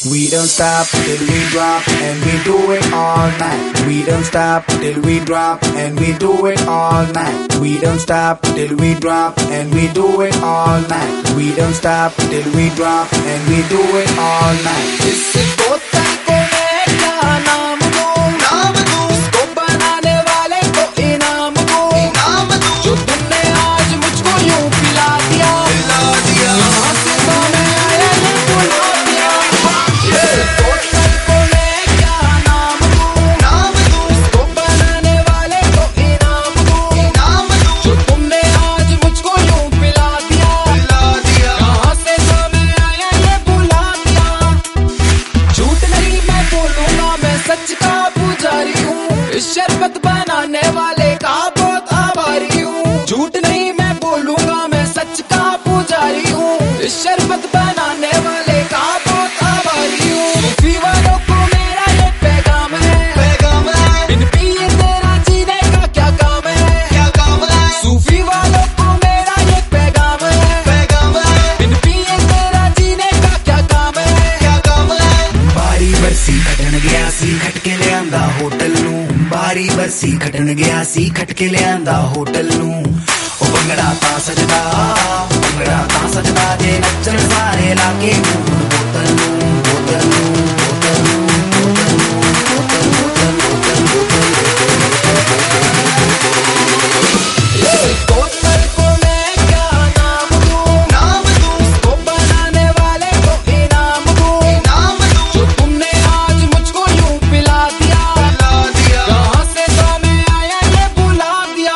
We don't stop till we drop and we do it all night. We don't stop till we drop and we do it all night. We don't stop till we drop and we do it all night. We don't stop till we drop and we do it all night. इसको तनको मैं क्या नाम दूं? इसको बनाने वाले को इनाम दूं? जो तुमने आज मुझको यूं पिला दिया, यहाँ से तो मैं आया ये बुला दिया। इसको तनको मैं क्या नाम दूं? इसको बनाने वाले को इनाम दूं? जो तुमने आज मुझको यूं पिला दिया, यहाँ से तो मैं आया ये बुला दिया। झूठ नहीं मैं बोलूंगा, मैं सच का पुजारी हूँ, इस शरबत बनाने वाले का बहुत आभारी हूँ। झूठ नहीं मैं बोलूंगा, मैं सच का पुजारी हूँ, इस शरबत बनाने वाले का बहुत आभारी हूँ। सूफी वालों को मेरा ये पैगाम है, बिन पिए तेरा जीने का क्या काम है? सूफी वालों को मेरा ये पैगाम है, बिन पिए तेरा जीने का क्या काम है? बारी बरसी खटन गया सी खट के ले आंदा होटल नू। बारी बरसी खटन गया सी खट के ले आंदा होटल नू। ओ भंगड़ा तां सजदा जे नच्चण सारे लागे नू। बोतल नू बोतल नू बोतल नू बोतल नू बोतल बोतल बोतल इस बोतल को मैं क्या नाम दूं? इसको बनाने वाले को इनाम दूं? जो तुमने आज मुझको यूं पिला दिया, यहाँ से तो मैं आया ये बुला दिया।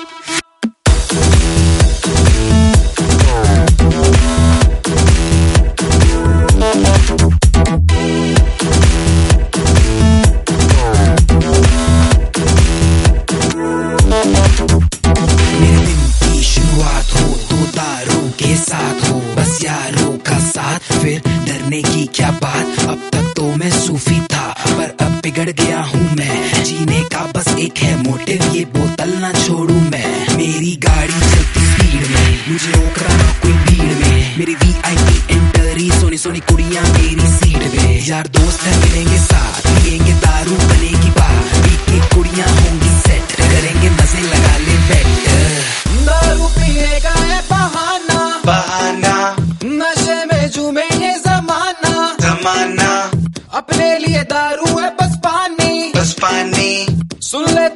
मेरे दिन की शुरुआत हो तो दारू के साथ हो, बस यारों का साथ, फिर डरने की क्या बात। अब तक तो मैं सूफी था पर अब बिगड़ गया हूँ मैं। जीने का बस एक है मोटिव, ये बोतल ना छोड़ूं मैं। मेरी गाड़ी चलती स्पीड में, मुझे रोक रहा कोई भीड़ में। मेरी VIP एंट्री, सोनी सोनी कुड़ियां मेरी सीट पे। यार दोस्त है मिलेंगे साथ, पियेंगे दारू बनेगी बात। पी के कुड़ियां होंगी सेट, करेंगे मजे लगा ले बेट। दारू पीने का है बहाना, नशे में झूमे ये जमाना। अपने लिए दारू है बस पानी, बस पानी सुन ले